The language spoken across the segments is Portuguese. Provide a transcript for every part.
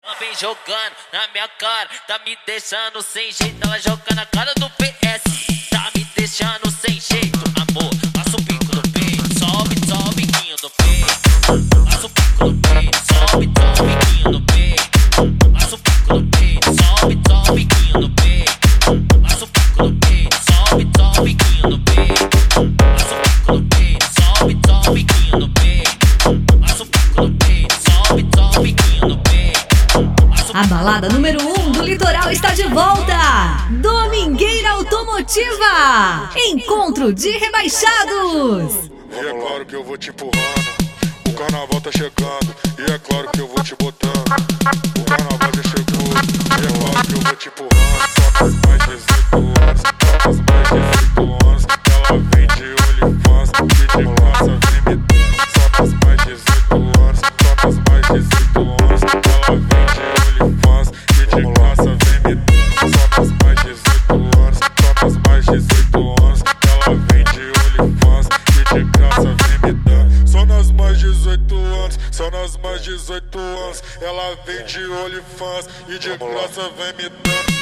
Vem jogando na minha cara, tá me deixando sem jeito. Ela joga na cara do PS, tá me deixando sem jeito. Amor, passa o bico do peito, sobe, sobe o biquinho do peito. Passa o bico do peito, sobe, sobe o biquinho do peito. Passa o bico do peito, sobe, sobe o biquinho do peito. Passa o bico do peito, sobe, sobe o biquinho do peito. Passa o bico do peito, sobe, sobe o biquinho do peito. Passa o bico do peito, sobe, sobe o biquinho do peito. A balada número 1 do litoral está de volta! Domingueira Automotiva! Encontro de rebaixados! E é claro que eu vou te empurrando, o carnaval tá chegando. E é claro que eu vou te botando, o carnaval já chegou. E é claro que eu vou te empurrando, só faz mais 18 anos, só faz mais 18 anos. Ela vem de OnlyFans, que de graça vem me dando. Só faz mais 18 anos, só faz mais 18 anos. Ela vem de OnlyFans, que de graça vem me dando. Só faz mais 18 anos, só faz mais 18 anos. Ela vem de OnlyFans, que de graça vem me dando. Só nas mais 18 anos, só nas mais 18 anos. Ela vem de OnlyFans e de graça vem me dando.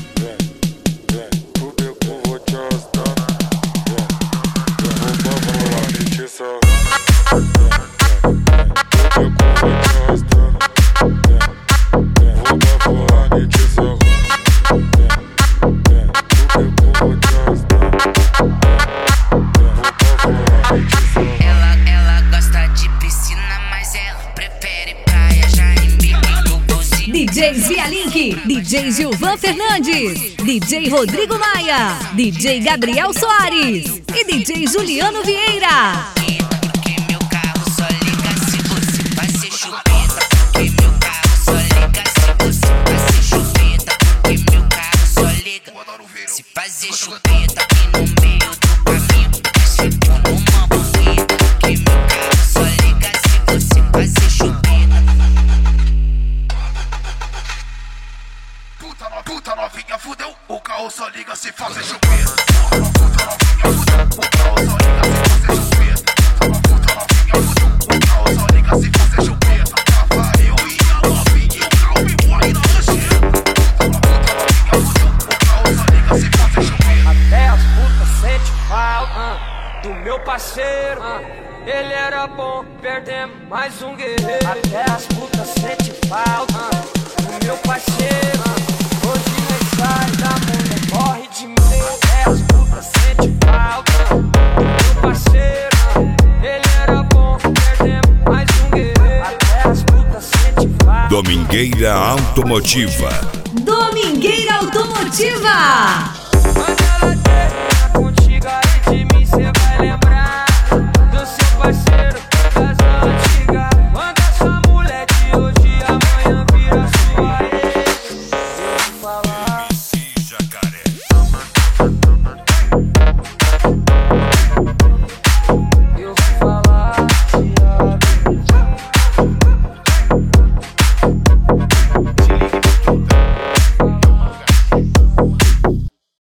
O beco vou te arrastando. Vou lá me te sarrando. O beco vou te arrastando. Vou lá me te sarrando. O beco vou te arrastando. Vou lá me te sarrando. Ela gosta de piscina, mas ela prefere praia. Já em bico, DJs Via Link, DJ Gilvan Fernandes, DJ Rodrigo Maia, DJ Gabriel Soares e DJ Juliano Vieira. porque meu carro só liga se você fazer chupeta. Porque meu carro só liga se você fazer chupeta. Porque meu carro só liga se fazer chupeta. E no meio do caminho chego numa corrida. Porque meu carro só liga se você fazer chupeta. Puta novinha, fudeu, o carro só liga se fazer chupeta. Puta novinha, fudeu, o carro só liga se fazer chupeta. Puta novinha, fudeu, o carro só liga se fazer chupeta. Tava eu e a novinha e o carro me voa na lancheira. Puta novinha, fudeu, o carro só liga se fazer chupeta. Até as putas sente falta do meu parceiro. Ele era bom, perdemos mais um guerreiro. Até as putas sente falta do meu parceiro. Hoje nem sai da mulher, corre de mim. Até as putas sente falta do meu parceiro. Ele era bom, perdemos mais um guerreiro. Até as putas sente falta. Domingueira Automotiva. Domingueira Automotiva!